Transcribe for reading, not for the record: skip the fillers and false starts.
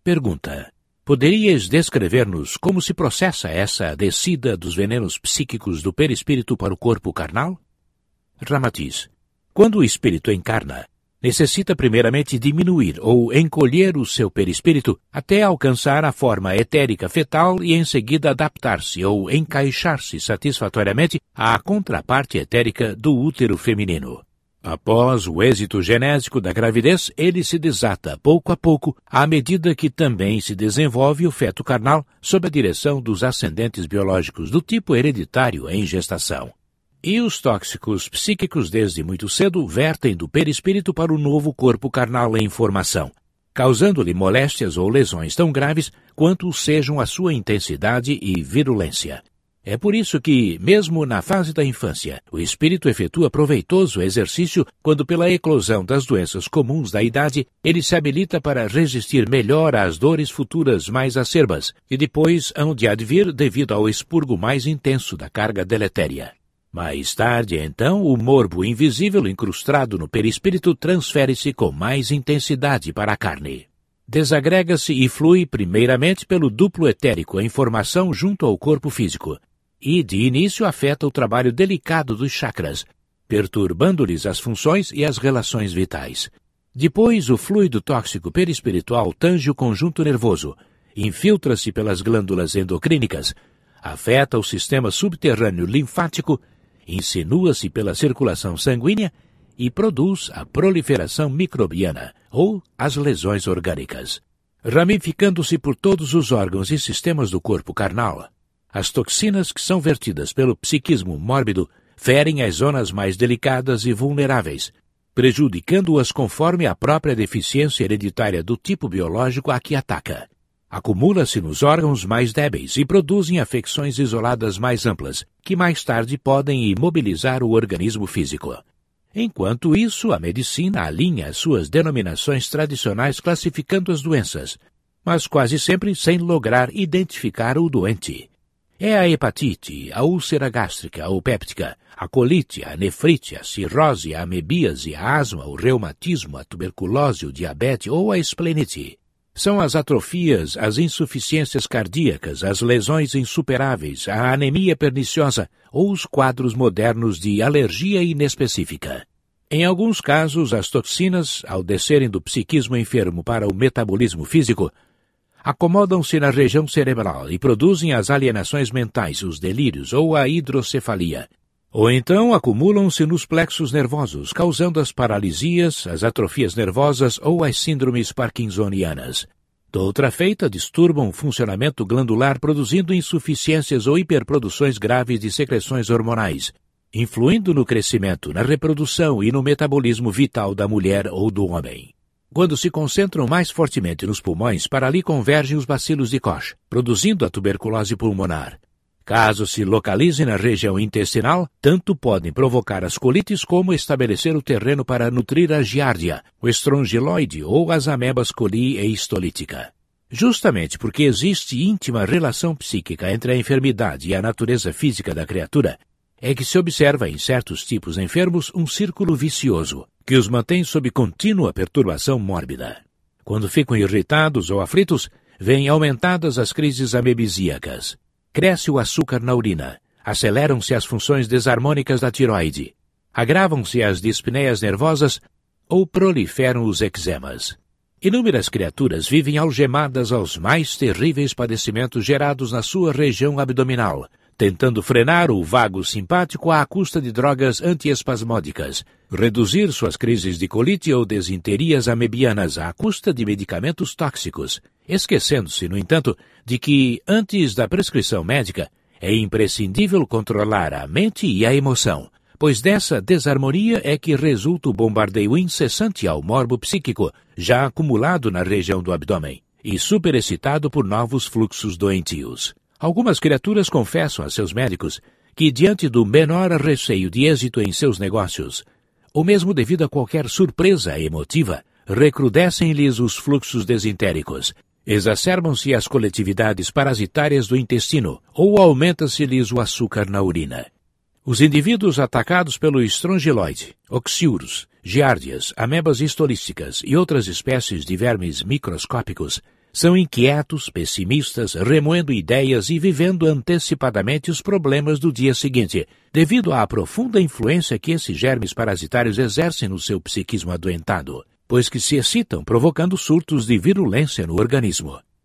Pergunta: poderias descrever-nos como se processa essa descida dos venenos psíquicos do perispírito para o corpo carnal? Ramatiz: quando o espírito encarna, necessita primeiramente diminuir ou encolher o seu perispírito até alcançar a forma etérica fetal e em seguida adaptar-se ou encaixar-se satisfatoriamente à contraparte etérica do útero feminino. Após o êxito genésico da gravidez, ele se desata pouco a pouco, à medida que também se desenvolve o feto carnal sob a direção dos ascendentes biológicos do tipo hereditário em gestação. E os tóxicos psíquicos desde muito cedo vertem do perispírito para o novo corpo carnal em formação, causando-lhe moléstias ou lesões tão graves quanto sejam a sua intensidade e virulência. É por isso que, mesmo na fase da infância, o espírito efetua proveitoso exercício quando, pela eclosão das doenças comuns da idade, ele se habilita para resistir melhor às dores futuras mais acerbas, que depois hão de advir devido ao expurgo mais intenso da carga deletéria. Mais tarde, então, o morbo invisível incrustado no perispírito transfere-se com mais intensidade para a carne. Desagrega-se e flui primeiramente pelo duplo etérico em formação junto ao corpo físico, e de início afeta o trabalho delicado dos chakras, perturbando-lhes as funções e as relações vitais. Depois, o fluido tóxico perispiritual tange o conjunto nervoso, infiltra-se pelas glândulas endocrínicas, afeta o sistema subterrâneo linfático, insinua-se pela circulação sanguínea e produz a proliferação microbiana, ou as lesões orgânicas. Ramificando-se por todos os órgãos e sistemas do corpo carnal, as toxinas que são vertidas pelo psiquismo mórbido ferem as zonas mais delicadas e vulneráveis, prejudicando-as conforme a própria deficiência hereditária do tipo biológico a que ataca. Acumula-se nos órgãos mais débeis e produzem afecções isoladas mais amplas, que mais tarde podem imobilizar o organismo físico. Enquanto isso, a medicina alinha as suas denominações tradicionais classificando as doenças, mas quase sempre sem lograr identificar o doente. É a hepatite, a úlcera gástrica ou péptica, a colite, a nefrite, a cirrose, a amebíase, a asma, o reumatismo, a tuberculose, o diabetes ou a esplenite. São as atrofias, as insuficiências cardíacas, as lesões insuperáveis, a anemia perniciosa ou os quadros modernos de alergia inespecífica. Em alguns casos, as toxinas, ao descerem do psiquismo enfermo para o metabolismo físico, acomodam-se na região cerebral e produzem as alienações mentais, os delírios ou a hidrocefalia. Ou então acumulam-se nos plexos nervosos, causando as paralisias, as atrofias nervosas ou as síndromes parkinsonianas. Doutra feita, disturbam o funcionamento glandular, produzindo insuficiências ou hiperproduções graves de secreções hormonais, influindo no crescimento, na reprodução e no metabolismo vital da mulher ou do homem. Quando se concentram mais fortemente nos pulmões, para ali convergem os bacilos de Koch, produzindo a tuberculose pulmonar. Caso se localize na região intestinal, tanto podem provocar as colites como estabelecer o terreno para nutrir a giardia, o estrongiloide ou as amebas coli e histolítica. Justamente porque existe íntima relação psíquica entre a enfermidade e a natureza física da criatura, é que se observa em certos tipos enfermos um círculo vicioso, que os mantém sob contínua perturbação mórbida. Quando ficam irritados ou aflitos, vêm aumentadas as crises amebisíacas. Cresce o açúcar na urina, aceleram-se as funções desarmônicas da tiroide, agravam-se as dispneias nervosas ou proliferam os eczemas. Inúmeras criaturas vivem algemadas aos mais terríveis padecimentos gerados na sua região abdominal, tentando frenar o vago simpático à custa de drogas antiespasmódicas, reduzir suas crises de colite ou desinterias amebianas à custa de medicamentos tóxicos, esquecendo-se, no entanto, de que, antes da prescrição médica, é imprescindível controlar a mente e a emoção, pois dessa desarmonia é que resulta o bombardeio incessante ao morbo psíquico, já acumulado na região do abdômen, e superexcitado por novos fluxos doentios. Algumas criaturas confessam a seus médicos que, diante do menor receio de êxito em seus negócios, ou mesmo devido a qualquer surpresa emotiva, recrudescem-lhes os fluxos desentéricos, exacerbam-se as coletividades parasitárias do intestino ou aumenta-se-lhes o açúcar na urina. Os indivíduos atacados pelo estrongiloide, oxiurus, giardias, amebas histolísticas e outras espécies de vermes microscópicos São inquietos, pessimistas, remoendo ideias e vivendo antecipadamente os problemas do dia seguinte, devido à profunda influência que esses germes parasitários exercem no seu psiquismo adoentado, pois que se excitam provocando surtos de virulência no organismo.